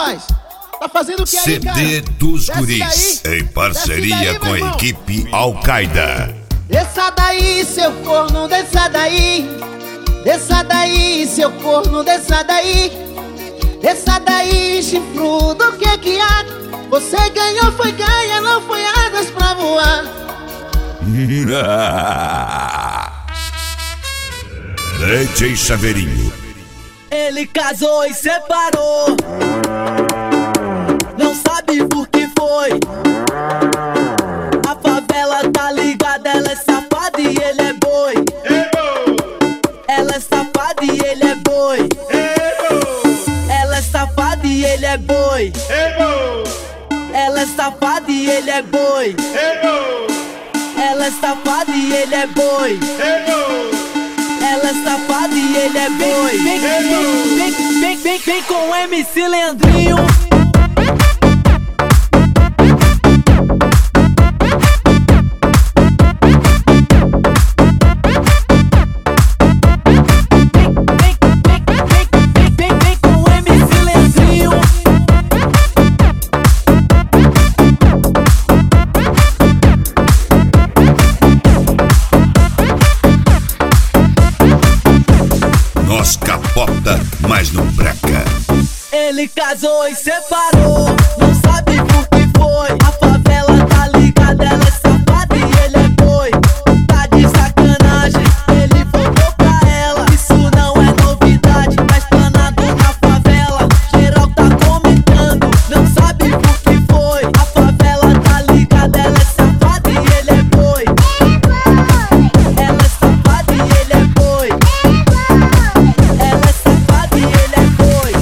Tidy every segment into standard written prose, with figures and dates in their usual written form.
rapaz? Tá fazendo o que aí, cara? CD dos Desce Guris, daí. em parceria Desce daí, com a meu irmão. equipe Al-Qaeda. Desça daí, seu corno, desça daí. Desça daí, seu corno, desça daí. Desça daí, chifrudo, o que há? Você ganhou, foi ganha, não foi asas pra voar. DJ Chaveirinho. Ele casou e separou, não sabe por que foi. A favela tá ligada, ela é safada e ele é boi. Ela é safada e ele é boi. Ela é safada e ele é boi. Ela é safada e ele é boi. Ela é safada e ele é boi. Ela é safada e ele é boi. Vem com o MC Leandrinho. Vem com o MC Leandrinho. Nós capota, mas não breca. Ele casou e separou, não sabe por que foi. A favela tá ligada, ela é safada e ele é boi. Tá de sacanagem, ele voltou pra ela. Isso não é novidade, tá explanado na favela. Geral tá comentando, não sabe por que foi. A favela tá ligada, ela é safada e ele é boi. Ela é safada e ele é boi. Ela é safada e ele é boi.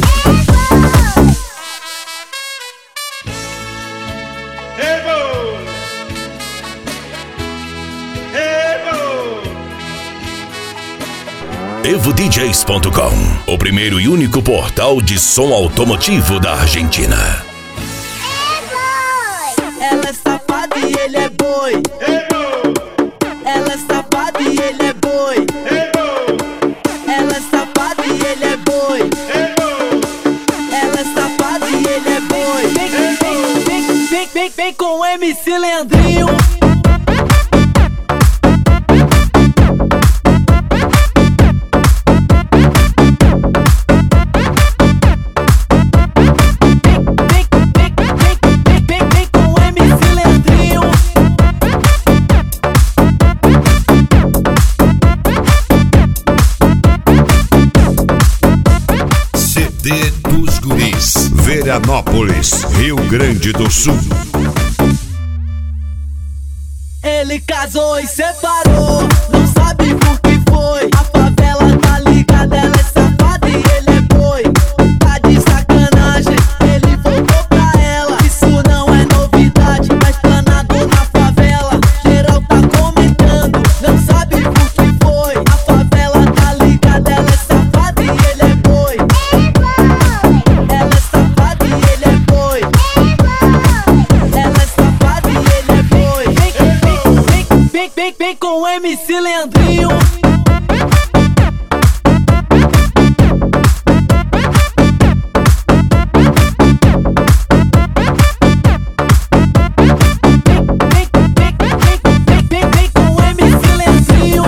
EvoDJs.com, o primeiro e único portal de som automotivo da Argentina. Ela é safada e ele é boi. Ela é safada e ele é boi. Ela é safada e ele é boi. Ela é safada e ele é boi. Vem com o MC Leandrinho. Vem com o MC Leandrinho. CD dos Guris, Veranópolis, Rio Grande do Sul. Ele casou e separou, não sabe por que foi. A favela tá ligada, ela é safada e ele é boi. Tá de sacanagem, ele voltou pra ela. Isso não é novidade, tá explanado na favela. Geral tá comentando, não sabe por que foi. A favela tá ligada, ela é safada e ele é boi. Ela é safada e ele é boi. Ela é safada e ele é boi. Vem com o MC Leandrinho. Vem com o MC Leandrinho.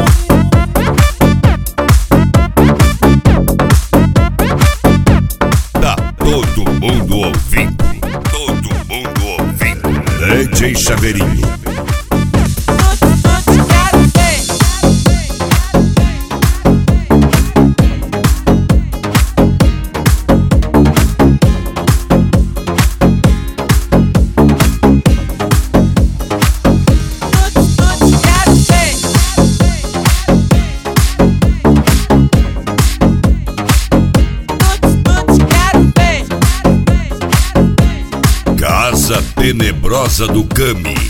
Tá todo mundo ouvindo. Todo mundo ouvindo. DJ Chaveirinho. Casa Tenebrosa do Cami.